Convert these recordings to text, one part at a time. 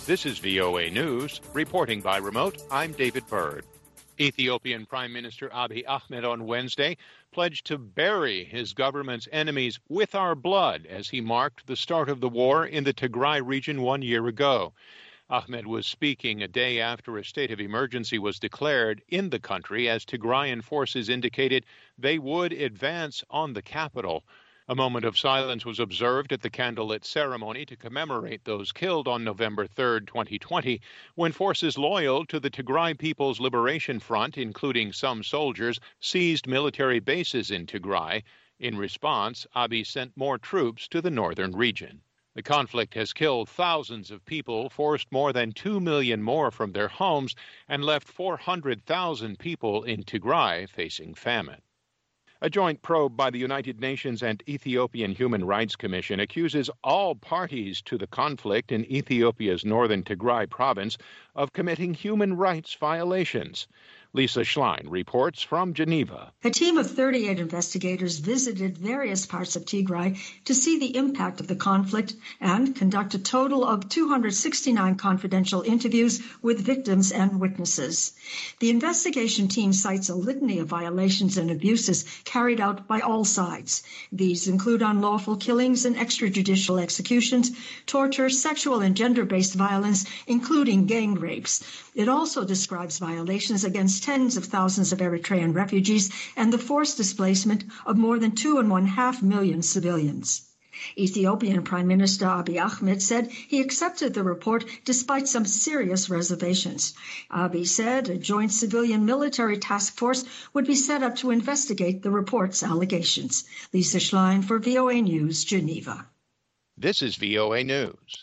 This is VOA News. Reporting by remote, I'm David Byrd. Ethiopian Prime Minister Abiy Ahmed on Wednesday pledged to bury his government's enemies with our blood as he marked the start of the war in the Tigray region 1 year ago. Ahmed was speaking a day after a state of emergency was declared in the country as Tigrayan forces indicated they would advance on the capital. A moment of silence was observed at the candlelit ceremony to commemorate those killed on November 3, 2020, when forces loyal to the Tigray People's Liberation Front, including some soldiers, seized military bases in Tigray. In response, Abiy sent more troops to the northern region. The conflict has killed thousands of people, forced more than 2 million more from their homes, and left 400,000 people in Tigray facing famine. A joint probe by the United Nations and Ethiopian Human Rights Commission accuses all parties to the conflict in Ethiopia's northern Tigray province of committing human rights violations. Lisa Schlein reports from Geneva. A team of 38 investigators visited various parts of Tigray to see the impact of the conflict and conduct a total of 269 confidential interviews with victims and witnesses. The investigation team cites a litany of violations and abuses carried out by all sides. These include unlawful killings and extrajudicial executions, torture, sexual and gender-based violence, including gang rapes. It also describes violations against tens of thousands of Eritrean refugees and the forced displacement of more than 2.5 million civilians. Ethiopian Prime Minister Abiy Ahmed said he accepted the report despite some serious reservations. Abiy said a joint civilian-military task force would be set up to investigate the report's allegations. Lisa Schlein for VOA News, Geneva. This is VOA News.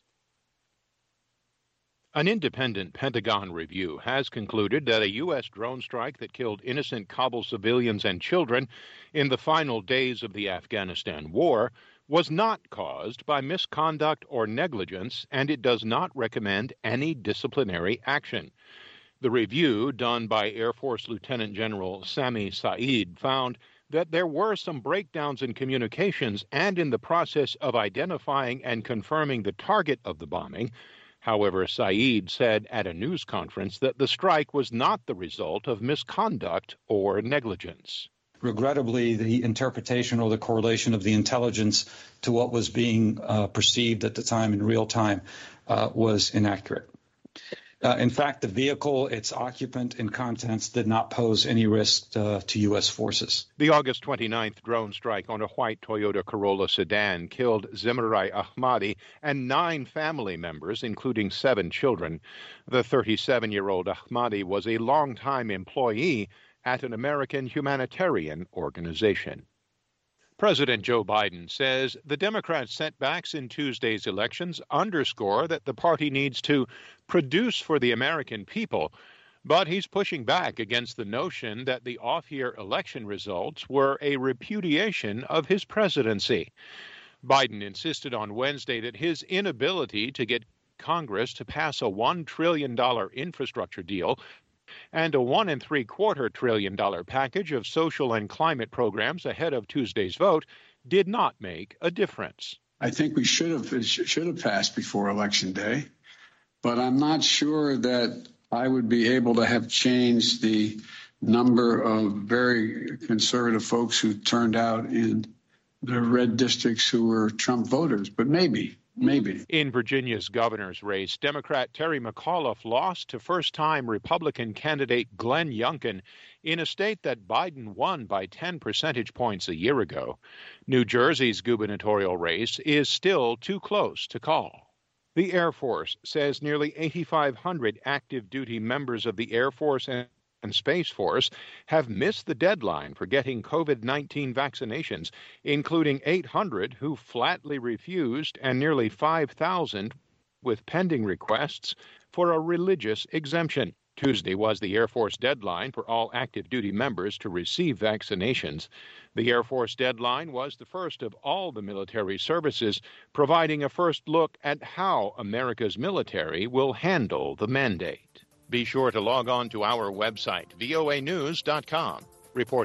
An independent Pentagon review has concluded that a U.S. drone strike that killed innocent Kabul civilians and children in the final days of the Afghanistan war was not caused by misconduct or negligence, and it does not recommend any disciplinary action. The review, done by Air Force Lieutenant General Sami Saeed, found that there were some breakdowns in communications and in the process of identifying and confirming the target of the bombing. However, Saeed said at a news conference that the strike was not the result of misconduct or negligence. Regrettably, the interpretation or the correlation of the intelligence to what was being perceived at the time in real time was inaccurate. In fact, the vehicle, its occupant, and contents did not pose any risk to U.S. forces. The August 29th drone strike on a white Toyota Corolla sedan killed Zimrai Ahmadi and 9 family members, including 7 children. The 37-year-old Ahmadi was a longtime employee at an American humanitarian organization. President Joe Biden says the Democrats' setbacks in Tuesday's elections underscore that the party needs to produce for the American people, but he's pushing back against the notion that the off-year election results were a repudiation of his presidency. Biden insisted on Wednesday that his inability to get Congress to pass a $1 trillion infrastructure deal and a $1.75 trillion package of social and climate programs ahead of Tuesday's vote did not make a difference. I think we should have passed before Election Day, but I'm not sure that I would be able to have changed the number of very conservative folks who turned out in the red districts who were Trump voters, but maybe. In Virginia's governor's race, Democrat Terry McAuliffe lost to first-time Republican candidate Glenn Youngkin in a state that Biden won by 10 percentage points a year ago. New Jersey's gubernatorial race is still too close to call. The Air Force says nearly 8,500 active duty members of the Air Force and Space Force have missed the deadline for getting COVID-19 vaccinations, including 800 who flatly refused and nearly 5,000 with pending requests for a religious exemption. Tuesday was the Air Force deadline for all active duty members to receive vaccinations. The Air Force deadline was the first of all the military services, providing a first look at how America's military will handle the mandate. Be sure to log on to our website, voanews.com. Reporting